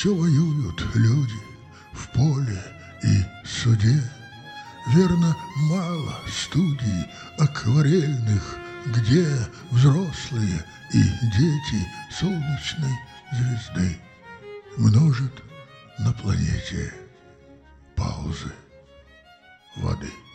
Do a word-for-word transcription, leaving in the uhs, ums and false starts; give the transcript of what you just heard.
Все воюют люди в поле и суде. Верно, мало студий акварельных, где взрослые и дети солнечной звезды множат на планете паузы воды.